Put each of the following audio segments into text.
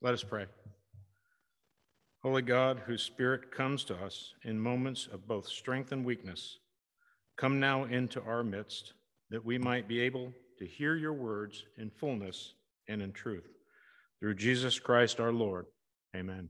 Let us pray. Holy God, whose Spirit comes to us in moments of both strength and weakness, come now into our midst, that we might be able to hear your words in fullness and in truth. Through Jesus Christ our Lord. Amen.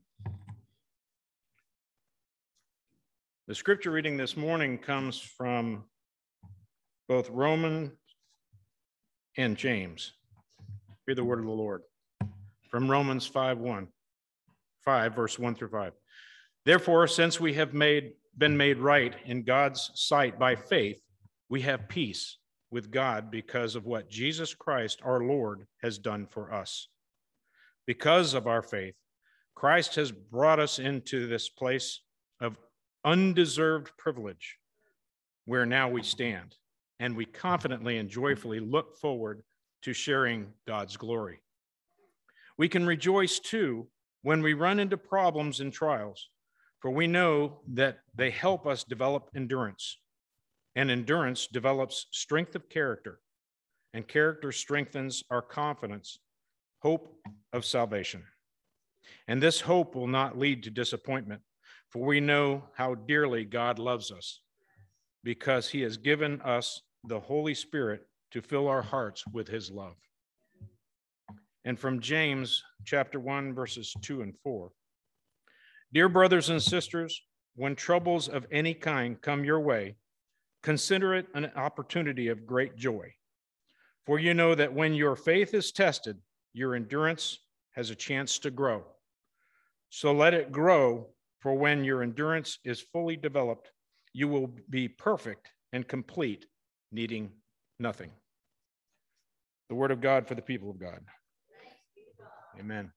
The scripture reading this morning comes from both Romans and James. Hear the word of the Lord. From Romans 5, verse 1 through 5. Therefore, since we have been made right in God's sight by faith, we have peace with God because of what Jesus Christ our Lord has done for us. Because of our faith, Christ has brought us into this place of undeserved privilege where now we stand, and we confidently and joyfully look forward to sharing God's glory. We can rejoice too when we run into problems and trials, for we know that they help us develop endurance, and endurance develops strength of character, and character strengthens our confidence, hope of salvation. And this hope will not lead to disappointment, for we know how dearly God loves us, because he has given us the Holy Spirit to fill our hearts with his love. And from James chapter 1, verses 2 and 4. Dear brothers and sisters, when troubles of any kind come your way, consider it an opportunity of great joy. For you know that when your faith is tested, your endurance has a chance to grow. So let it grow, for when your endurance is fully developed, you will be perfect and complete, needing nothing. The word of God for the people of God. Amen.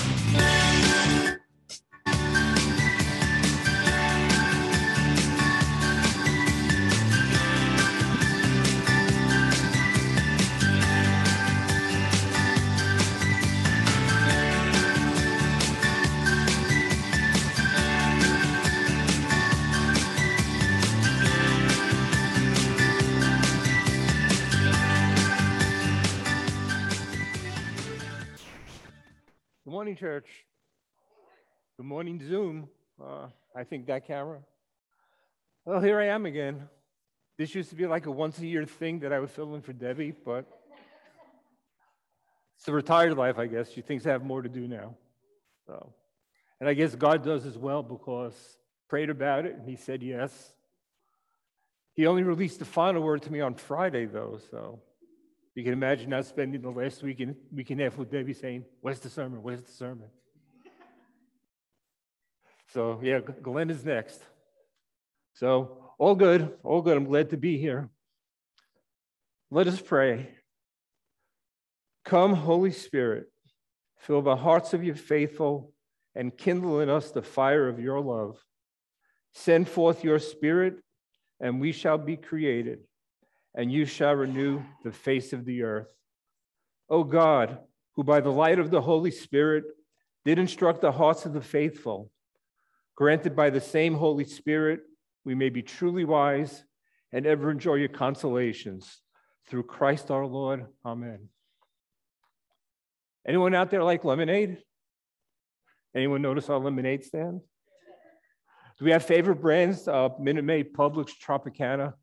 Good morning, church. Good morning, Zoom. I think that camera. Well, here I am again. This used to be like a once-a-year thing that I would fill in for Debbie, but it's the retired life, I guess. She thinks I have more to do now. So, and I guess God does as well, because prayed about it and he said yes. He only released the final word to me on Friday, though, so you can imagine now spending the last week and a half with Debbie saying, "Where's the sermon? Where's the sermon?" So yeah, Glenn is next. So all good, all good. I'm glad to be here. Let us pray. Come, Holy Spirit, fill the hearts of your faithful and kindle in us the fire of your love. Send forth your Spirit, and we shall be created, and you shall renew the face of the earth. O God, who by the light of the Holy Spirit did instruct the hearts of the faithful, granted by the same Holy Spirit, we may be truly wise and ever enjoy your consolations. Through Christ our Lord. Amen. Anyone out there like lemonade? Anyone notice our lemonade stand? Do we have favorite brands? Minute Maid, Publix, Tropicana.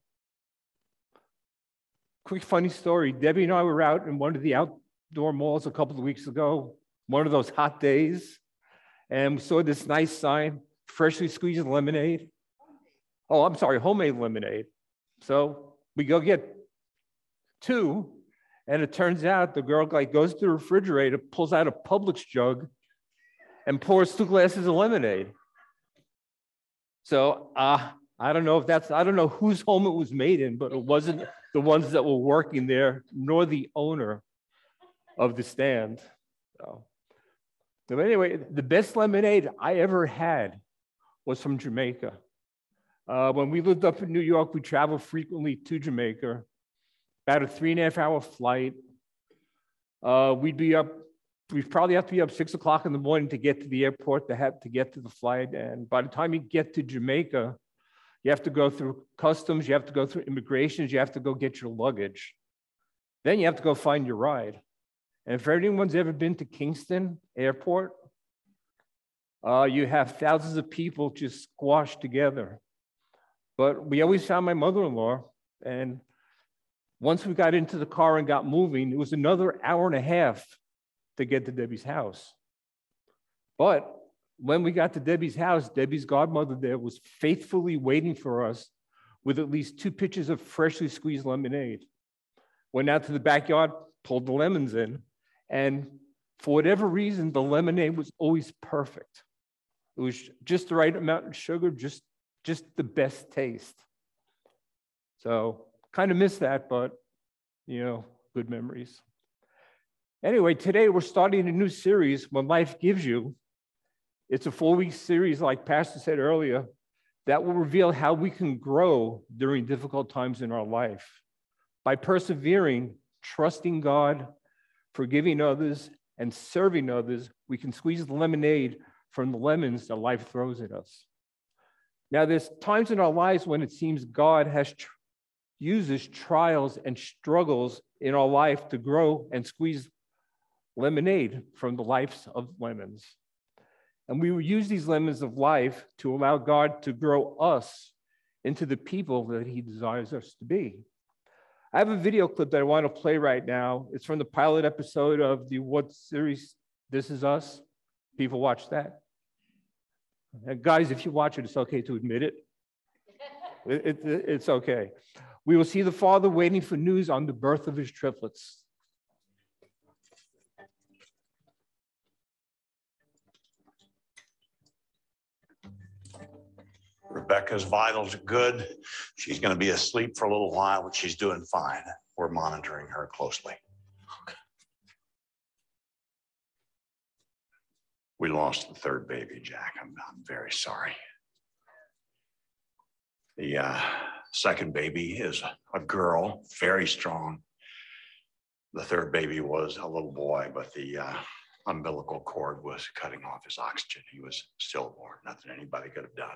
Quick funny story. Debbie and I were out in one of the outdoor malls a couple of weeks ago, one of those hot days, and we saw this nice sign, freshly squeezed lemonade. Oh, I'm sorry, homemade lemonade. So we go get two, and it turns out the girl goes to the refrigerator, pulls out a Publix jug, and pours 2 glasses of lemonade. So I don't know whose home it was made in, but it wasn't the ones that were working there, nor the owner of the stand. So anyway, the best lemonade I ever had was from Jamaica. When we lived up in New York, we traveled frequently to Jamaica, about a 3.5-hour flight. We'd probably have to be up 6 o'clock in the morning to get to the airport to get to the flight. And by the time you get to Jamaica, you have to go through customs, you have to go through immigrations, you have to go get your luggage. Then you have to go find your ride. And if anyone's ever been to Kingston Airport, You have thousands of people just squashed together. But we always found my mother-in-law, and once we got into the car and got moving, it was another hour and a half to get to Debbie's house. But when we got to Debbie's house, Debbie's godmother there was faithfully waiting for us with at least 2 pitchers of freshly squeezed lemonade. Went out to the backyard, pulled the lemons in, and for whatever reason, the lemonade was always perfect. It was just the right amount of sugar, just the best taste. So kind of miss that, but good memories. Anyway, today we're starting a new series, When Life Gives You. It's a 4-week series, like Pastor said earlier, that will reveal how we can grow during difficult times in our life by persevering, trusting God, forgiving others, and serving others. We can squeeze the lemonade from the lemons that life throws at us. Now, there's times in our lives when it seems God uses trials and struggles in our life to grow and squeeze lemonade from the lives of lemons. And we will use these lemons of life to allow God to grow us into the people that he desires us to be. I have a video clip that I want to play right now. It's from the pilot episode of the what series, This Is Us. People watch that. And guys, if you watch it, it's okay to admit it. It's okay. We will see the father waiting for news on the birth of his triplets. Rebecca's vitals are good. She's going to be asleep for a little while, but she's doing fine. We're monitoring her closely. Okay. We lost the 3rd baby, Jack. I'm very sorry. The 2nd baby is a girl, very strong. The 3rd baby was a little boy, but the umbilical cord was cutting off his oxygen. He was stillborn. Nothing anybody could have done.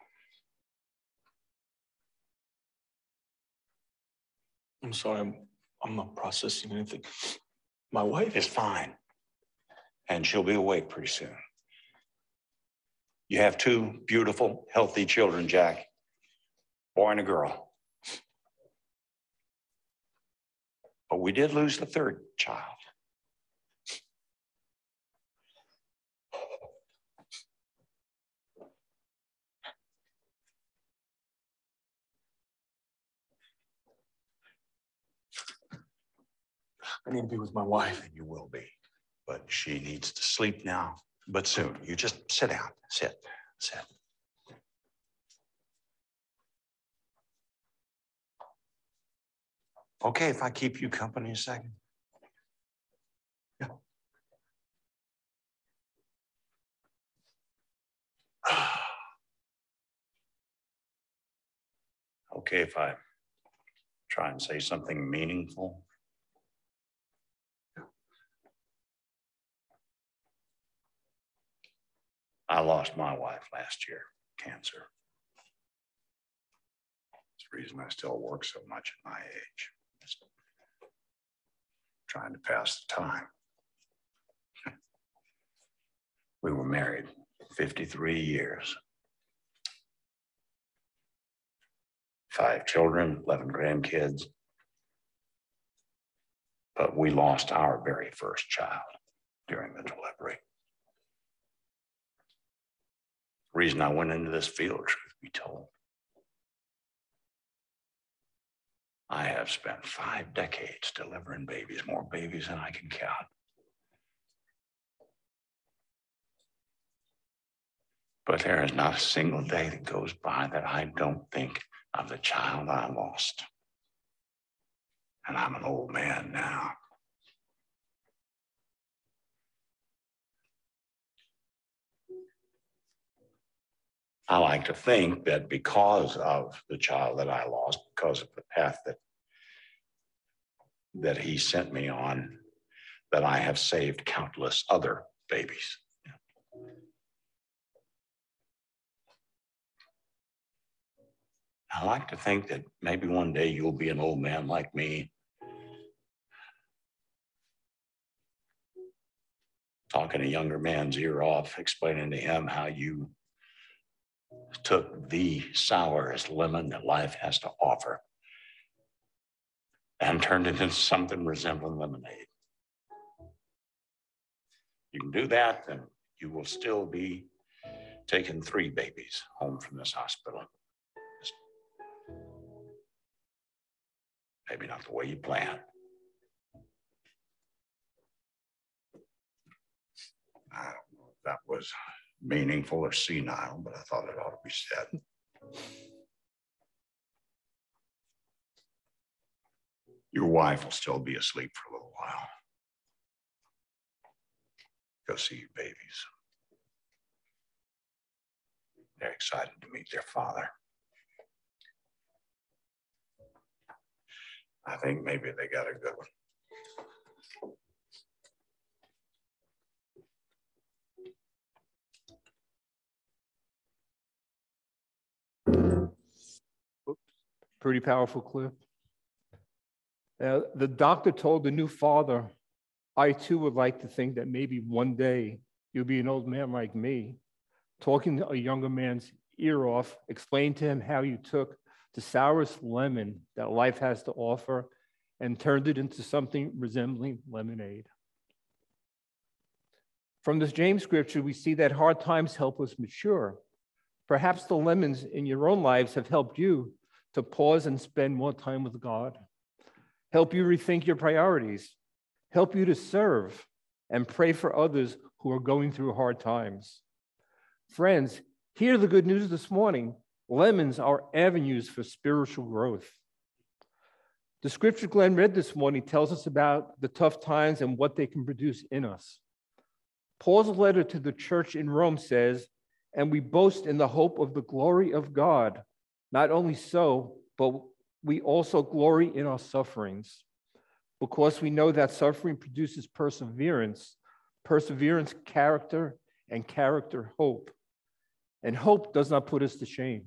I'm sorry, I'm not processing anything. My wife is fine, and she'll be awake pretty soon. You have 2 beautiful, healthy children, Jack, boy and a girl. But we did lose the 3rd child. I need to be with my wife. And you will be, but she needs to sleep now, but soon. You just sit down, sit. Okay, if I keep you company a second? Yeah. Okay, if I try and say something meaningful? I lost my wife last year, cancer. It's the reason I still work so much at my age. Just trying to pass the time. We were married 53 years. 5 children, 11 grandkids. But we lost our very first child during the delivery. The reason I went into this field, truth be told, I have spent 5 decades delivering babies, more babies than I can count. But there is not a single day that goes by that I don't think of the child I lost. And I'm an old man now. I like to think that because of the child that I lost, because of the path that he sent me on, that I have saved countless other babies. I like to think that maybe one day you'll be an old man like me. talking a younger man's ear off, explaining to him how you took the sourest lemon that life has to offer and turned it into something resembling lemonade. You can do that, and you will still be taking 3 babies home from this hospital. Just maybe not the way you planned. I don't know if that was meaningful or senile, but I thought it ought to be said. Your wife will still be asleep for a little while. Go see your babies. They're excited to meet their father. I think maybe they got a good one. Pretty powerful clip. The doctor told the new father, I too would like to think that maybe one day you'll be an old man like me. Talking a younger man's ear off, explained to him how you took the sourest lemon that life has to offer and turned it into something resembling lemonade. From this James scripture, we see that hard times help us mature. Perhaps the lemons in your own lives have helped you to pause and spend more time with God, help you rethink your priorities, help you to serve and pray for others who are going through hard times. Friends, hear the good news this morning. Lemons are avenues for spiritual growth. The scripture Glenn read this morning tells us about the tough times and what they can produce in us. Paul's letter to the church in Rome says, and we boast in the hope of the glory of God. Not only so, but we also glory in our sufferings, because we know that suffering produces perseverance, perseverance, character, and character, hope. And hope does not put us to shame.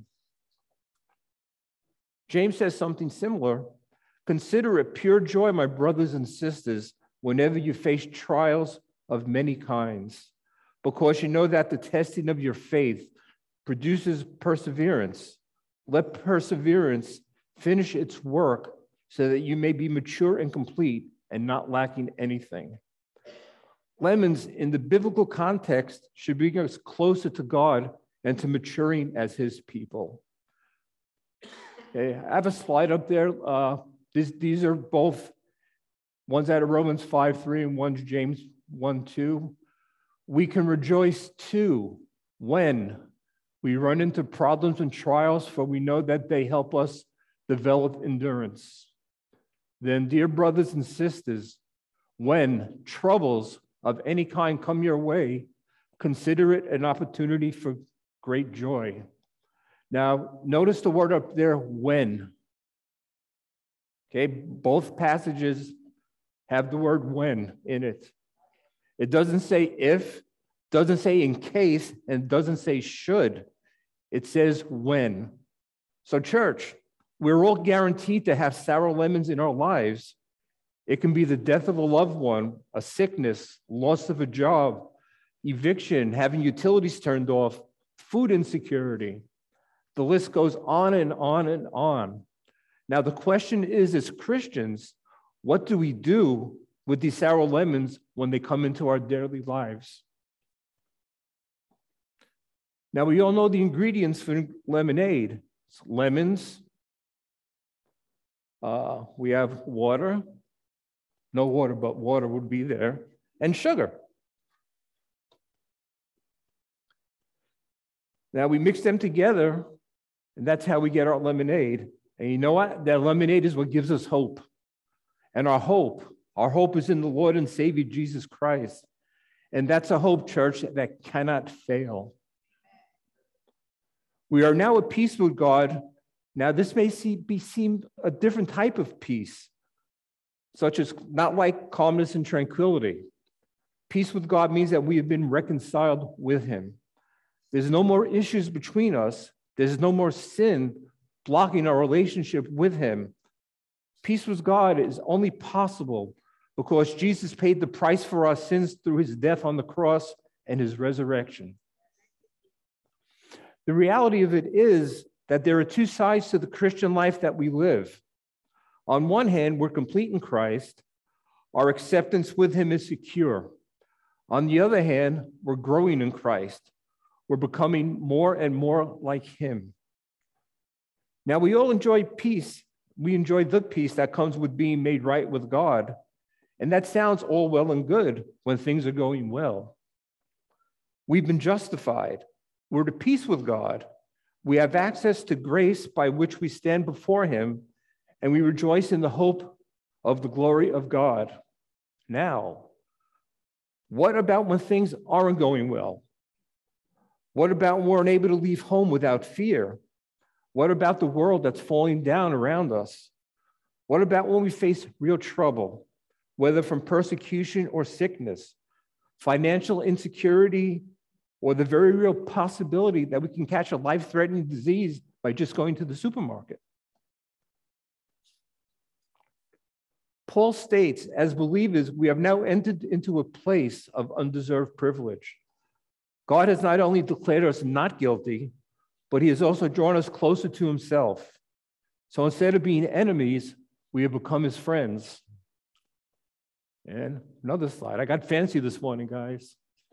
James says something similar. Consider it pure joy, my brothers and sisters, whenever you face trials of many kinds, because you know that the testing of your faith produces perseverance. Let perseverance finish its work so that you may be mature and complete and not lacking anything. Lemons in the biblical context should bring us closer to God and to maturing as his people. Okay, I have a slide up there. These are both, one's out of Romans 5:3 and one's James 1:2. We can rejoice too when we run into problems and trials, for we know that they help us develop endurance. Then, dear brothers and sisters, when troubles of any kind come your way, consider it an opportunity for great joy. Now, notice the word up there, when. Okay, both passages have the word when in it. It doesn't say if, doesn't say in case, and doesn't say should. It says when. So church, we're all guaranteed to have sour lemons in our lives. It can be the death of a loved one, a sickness, loss of a job, eviction, having utilities turned off, food insecurity. The list goes on and on and on. Now, the question is, as Christians, what do we do with these sour lemons when they come into our daily lives? Now, we all know the ingredients for lemonade. It's lemons. We have water. No water, but water would be there. And sugar. Now, we mix them together, and that's how we get our lemonade. And you know what? That lemonade is what gives us hope. And our hope is in the Lord and Savior, Jesus Christ. And that's a hope, church, that cannot fail. We are now at peace with God. Now, this may seem a different type of peace, such as not like calmness and tranquility. Peace with God means that we have been reconciled with him. There's no more issues between us. There's no more sin blocking our relationship with him. Peace with God is only possible because Jesus paid the price for our sins through his death on the cross and his resurrection. The reality of it is that there are two sides to the Christian life that we live. On one hand, we're complete in Christ. Our acceptance with him is secure. On the other hand, we're growing in Christ. We're becoming more and more like him. Now, we all enjoy peace. We enjoy the peace that comes with being made right with God. And that sounds all well and good when things are going well. We've been justified. We're at peace with God. We have access to grace by which we stand before him, and we rejoice in the hope of the glory of God. Now, what about when things aren't going well? What about when we're unable to leave home without fear? What about the world that's falling down around us? What about when we face real trouble, whether from persecution or sickness, financial insecurity, or the very real possibility that we can catch a life-threatening disease by just going to the supermarket? Paul states, as believers, we have now entered into a place of undeserved privilege. God has not only declared us not guilty, but he has also drawn us closer to himself. So instead of being enemies, we have become his friends. And another slide. I got fancy this morning, guys.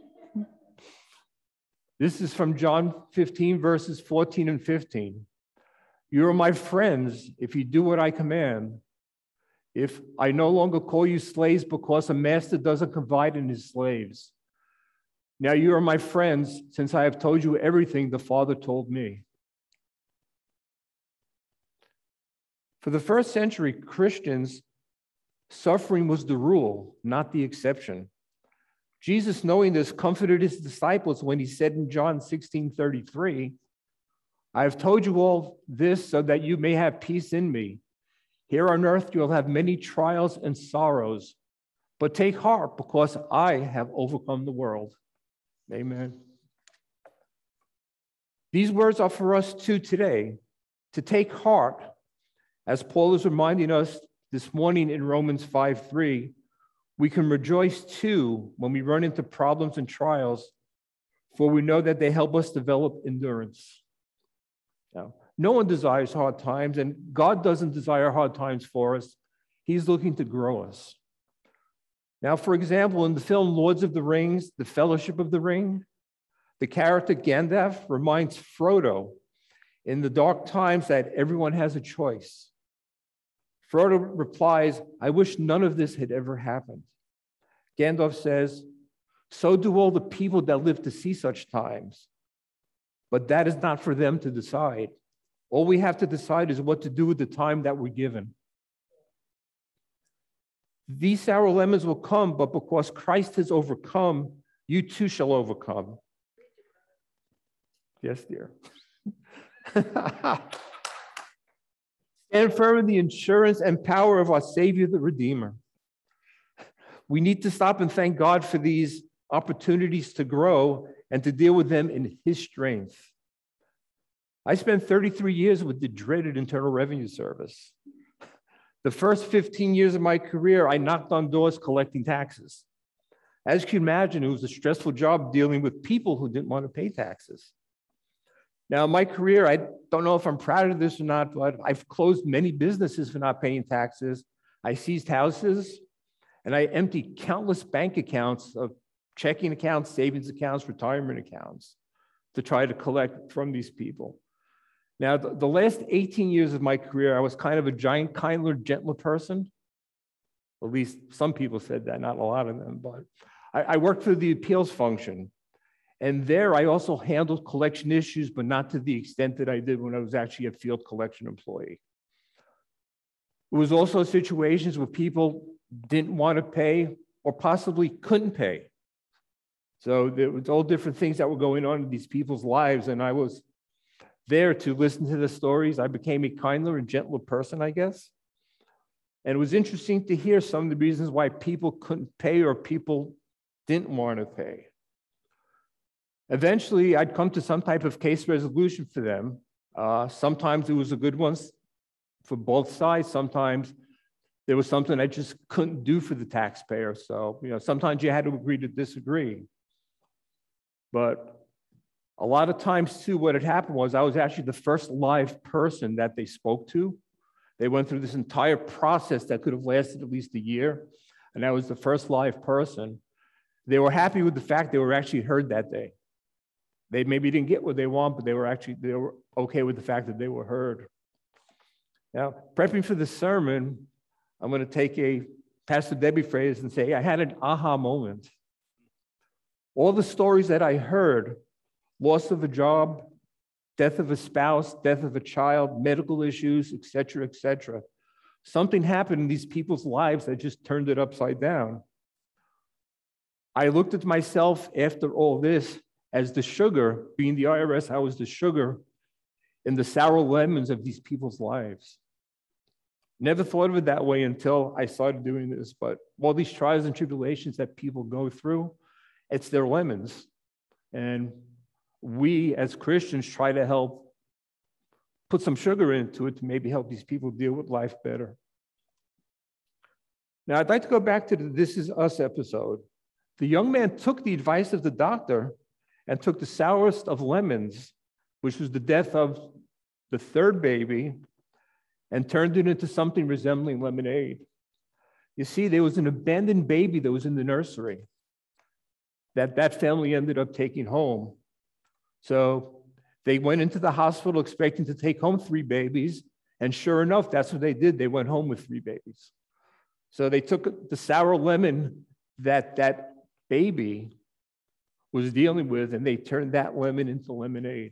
This is from John 15, verses 14 and 15. You are my friends if you do what I command. If I no longer call you slaves because a master doesn't confide in his slaves. Now you are my friends since I have told you everything the Father told me. For the first century Christians, suffering was the rule, not the exception. Jesus, knowing this, comforted his disciples when he said in John 16:33, I have told you all this so that you may have peace in me. Here on earth you'll have many trials and sorrows, but take heart because I have overcome the world. Amen. These words are for us too today, to take heart, as Paul is reminding us this morning in Romans 5:3, we can rejoice too when we run into problems and trials, for we know that they help us develop endurance. Now, no one desires hard times, and God doesn't desire hard times for us. He's looking to grow us. Now, for example, in the film Lords of the Rings, The Fellowship of the Ring, the character Gandalf reminds Frodo in the dark times that everyone has a choice. Frodo replies, I wish none of this had ever happened. Gandalf says, so do all the people that live to see such times. But that is not for them to decide. All we have to decide is what to do with the time that we're given. These sour lemons will come, but because Christ has overcome, you too shall overcome. Yes, dear. Stand firm in the assurance and power of our Savior, the Redeemer. We need to stop and thank God for these opportunities to grow and to deal with them in his strength. I spent 33 years with the dreaded Internal Revenue Service. The first 15 years of my career, I knocked on doors collecting taxes. As you can imagine, it was a stressful job dealing with people who didn't want to pay taxes. Now, in my career, I don't know if I'm proud of this or not, but I've closed many businesses for not paying taxes. I seized houses, and I emptied countless bank accounts of checking accounts, savings accounts, retirement accounts to try to collect from these people. Now, the last 18 years of my career, I was kind of a giant, kinder, gentler person. At least some people said that, not a lot of them, but I worked for the appeals function. And there I also handled collection issues, but not to the extent that I did when I was actually a field collection employee. It was also situations where people didn't want to pay or possibly couldn't pay. So there was all different things that were going on in these people's lives, and I was there to listen to the stories. I became a kinder and gentler person, I guess. And it was interesting to hear some of the reasons why people couldn't pay or people didn't want to pay. Eventually, I'd come to some type of case resolution for them. Sometimes it was a good one for both sides. Sometimes There was something I just couldn't do for the taxpayer. So, sometimes you had to agree to disagree. But a lot of times, too, what had happened was I was actually the first live person that they spoke to. They went through this entire process that could have lasted at least a year, and I was the first live person. They were happy with the fact they were actually heard that day. They maybe didn't get what they want, but they were okay with the fact that they were heard. Now, prepping for the sermon, I'm going to take a Pastor Debbie phrase and say, I had an aha moment. All the stories that I heard, loss of a job, death of a spouse, death of a child, medical issues, et cetera, something happened in these people's lives that just turned it upside down. I looked at myself after all this as the sugar, being the IRS, I was the sugar in the sour lemons of these people's lives. Never thought of it that way until I started doing this, but all these trials and tribulations that people go through, it's their lemons. And we as Christians try to help put some sugar into it to maybe help these people deal with life better. Now, I'd like to go back to the This Is Us episode. The young man took the advice of the doctor and took the sourest of lemons, which was the death of the third baby, and turned it into something resembling lemonade. You see, there was an abandoned baby that was in the nursery that family ended up taking home. So they went into the hospital expecting to take home 3 babies, and sure enough, that's what they did. They went home with 3 babies. So they took the sour lemon that baby was dealing with, and they turned that lemon into lemonade.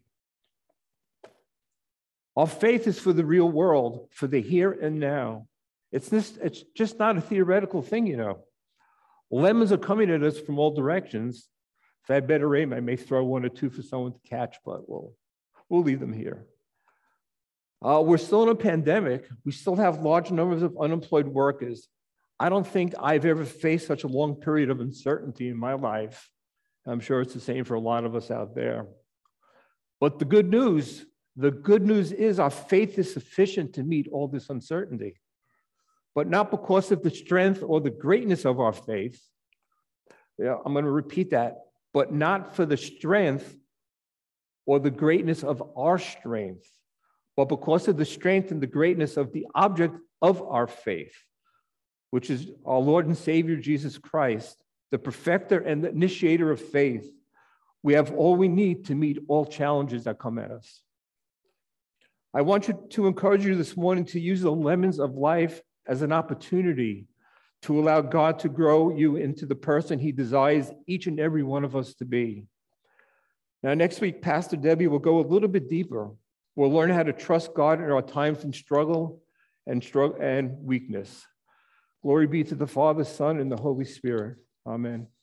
Our faith is for the real world, for the here and now. It's just not a theoretical thing, Lemons are coming at us from all directions. If I had better aim, I may throw 1 or 2 for someone to catch, but we'll leave them here. We're still in a pandemic. We still have large numbers of unemployed workers. I don't think I've ever faced such a long period of uncertainty in my life. I'm sure it's the same for a lot of us out there. But the good news is our faith is sufficient to meet all this uncertainty, but not because of the strength or the greatness of our faith. I'm going to repeat that, but not for the strength or the greatness of our strength, but because of the strength and the greatness of the object of our faith, which is our Lord and Savior, Jesus Christ, the perfecter and the initiator of faith. We have all we need to meet all challenges that come at us. I want to encourage you this morning to use the lemons of life as an opportunity to allow God to grow you into the person he desires each and every one of us to be. Now, next week, Pastor Debbie will go a little bit deeper. We'll learn how to trust God in our times of struggle and weakness. Glory be to the Father, Son, and the Holy Spirit. Amen.